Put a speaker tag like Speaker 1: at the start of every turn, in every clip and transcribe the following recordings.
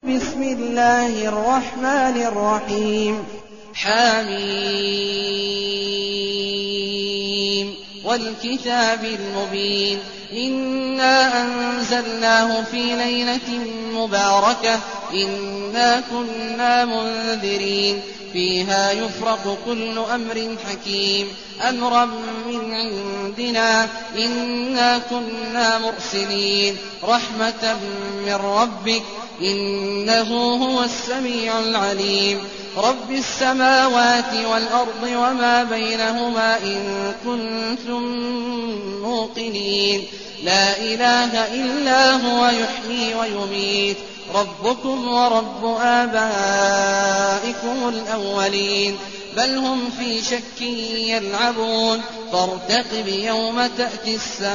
Speaker 1: بسم الله الرحمن الرحيم حم والكتاب المبين إنا أنزلناه في ليلة مباركة إنا كنا منذرين فيها يفرق كل أمر حكيم أمرا من عندنا إنا كنا مرسلين رحمة من ربك إنه هو السميع العليم رب السماوات والأرض وما بينهما إن كنتم موقنين لا إله إلا هو يحيي ويميت ربكم ورب آبائكم الأولين بل هم في شك يلعبون فارتقب يوم تأتي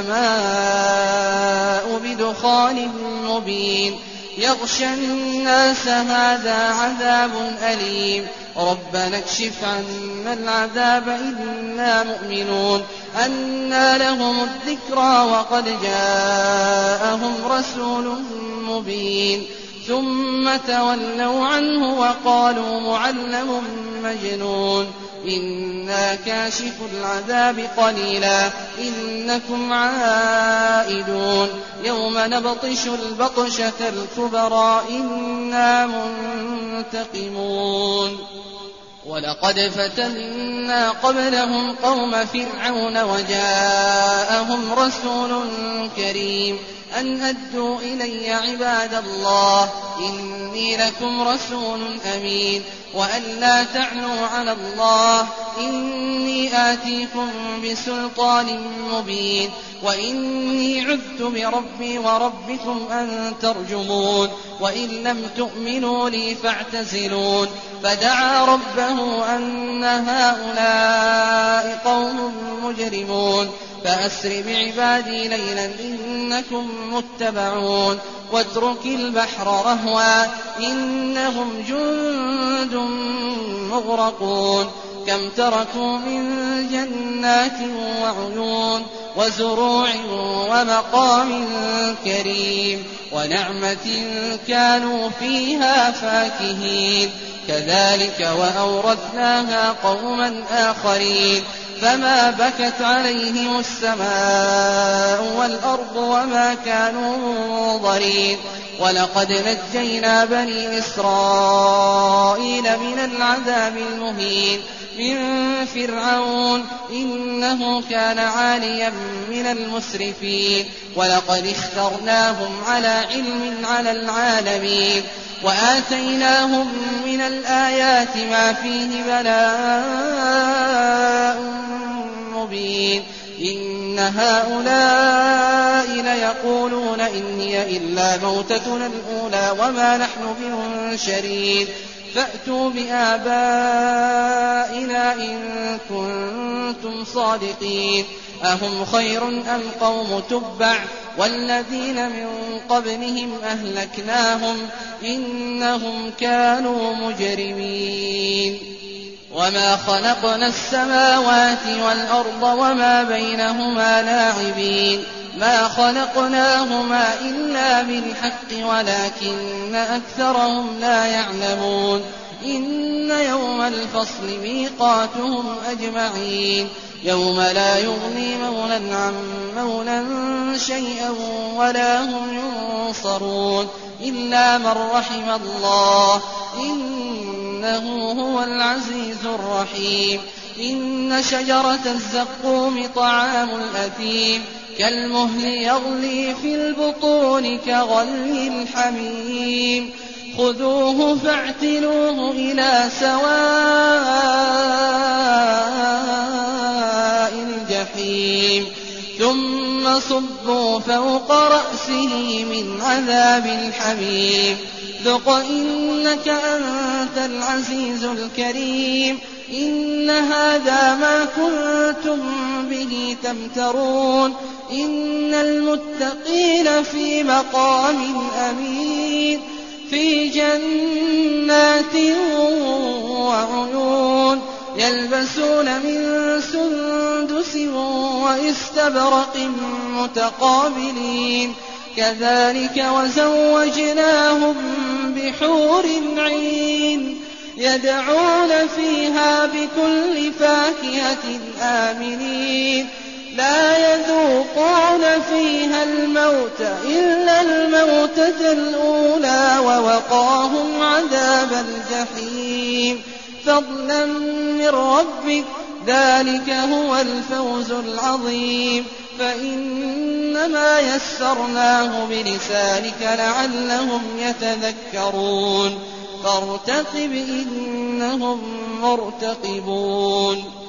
Speaker 1: السماء بدخان مبين يغشى الناس هذا عذاب أليم ربنا اكشف عنا العذاب إنا مؤمنون أنى لهم الذكرى وقد جاءهم رسول مبين ثم تولوا عنه وقالوا معلم مجنون إنا كاشف العذاب قليلا إنكم عائدون يوم نبطش البطشة الكبرى إنا منتقمون ولقد فتنا قبلهم قوم فرعون وجاءهم رسول كريم أن أدوا إلي عباد الله إني لكم رسول أمين وأن لا تعلوا على الله إني آتيكم بسلطان مبين وإني عذت بربي وربكم أن ترجمون وإن لم تؤمنوا لي فاعتزلون فدعا ربه أن هؤلاء قوم مجرمون فأسر بعبادي ليلا إنكم متبعون واترك البحر رهوا إنهم جند مغرقون كم تركوا من جنات وعيون وزروع ومقام كريم ونعمة كانوا فيها فاكهين كذلك وأورثناها قوما آخرين فما بكت عليهم السماء والأرض وما كانوا منظرين ولقد نجينا بني إسرائيل من العذاب المهين من فرعون إنه كان عاليا من المسرفين ولقد اخترناهم على علم على العالمين وآتيناهم من الآيات ما فيه بلاء مبين إن هؤلاء ليقولون إن هي إلا موتتنا الأولى وما نحن بمنشرين فأتوا بآبائنا إن كنتم صادقين أهم خير أم قوم تبع والذين من قبلهم أهلكناهم إنهم كانوا مجرمين وما خلقنا السماوات والأرض وما بينهما لاعبين ما خلقناهما إلا بالحق ولكن أكثرهم لا يعلمون إن يوم الفصل ميقاتهم أجمعين يوم لا يغني مولى عن مولى شيئا ولا هم ينصرون إلا من رحم الله إنه هو العزيز الرحيم إن شجرة الزقوم طعام الأثيم كالمهل يغلي في البطون كغلي الحميم خذوه فاعتلوه إلى سواء الجحيم ثم صبوا فوق رأسه من عذاب الحميم ذق إنك أنت العزيز الكريم إن هذا ما كنتم به تمترون إن المتقين في مقام أمين في جنات وعيون يلبسون من سندس واستبرق متقابلين كذلك وزوجناهم بحور عين يدعون فيها بكل فاكهة آمنين لا يذوقون فيها الموت إلا الموتة الأولى ووقاهم عذاب الجحيم فضلا من ربك ذلك هو الفوز العظيم فإنما يسرناه بلسانك لعلهم يتذكرون فارتقب إنهم مرتقبون